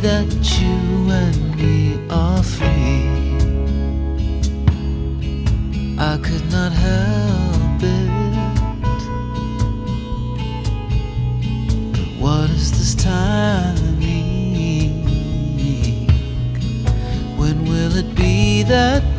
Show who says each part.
Speaker 1: that you and me are free. I could not help it. But what is this timing? When will it be that